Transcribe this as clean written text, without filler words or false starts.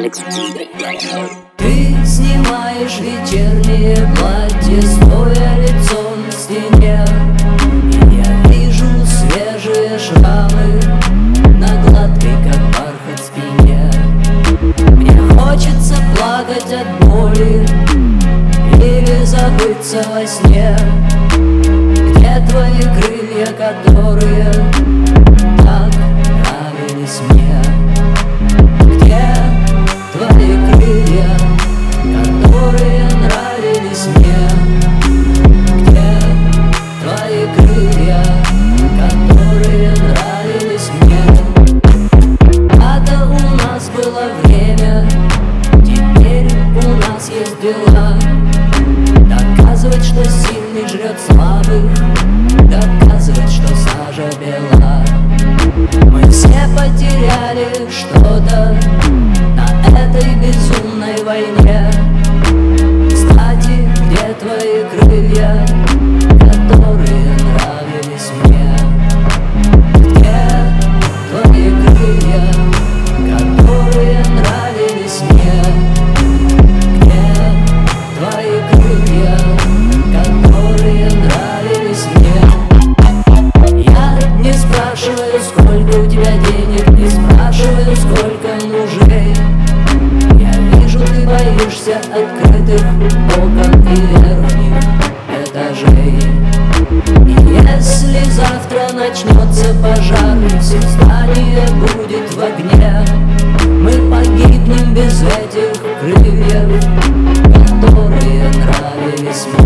Ты снимаешь вечернее платье, стоя лицом к стене. Я вижу свежие шрамы на гладкой, как бархат, спине. Мне хочется плакать от боли или забыться во сне. Где твои крылья, которые так нравились мне? Где твои крылья, которые нравились мне? Где твои крылья, которые нравились мне? А-то у нас было время, теперь у нас есть дела. Доказывать, что сильный жрет слабых, доказывать, что сажа бела. Мы все потеряли что-то на этой безумной войне. Кстати, где твои крылья, которые нравились мне? Где твои крылья, которые нравились мне? Где твои крылья, которые нравились мне? Я не спрашиваю, сколько у тебя денег, не спрашиваю, сколько мужей. Я вижу, ты боишься открытых окон и верхних этажей. И если завтра начнется пожар и все здание будет в огне, мы погибнем без этих крыльев, которые нравились мне.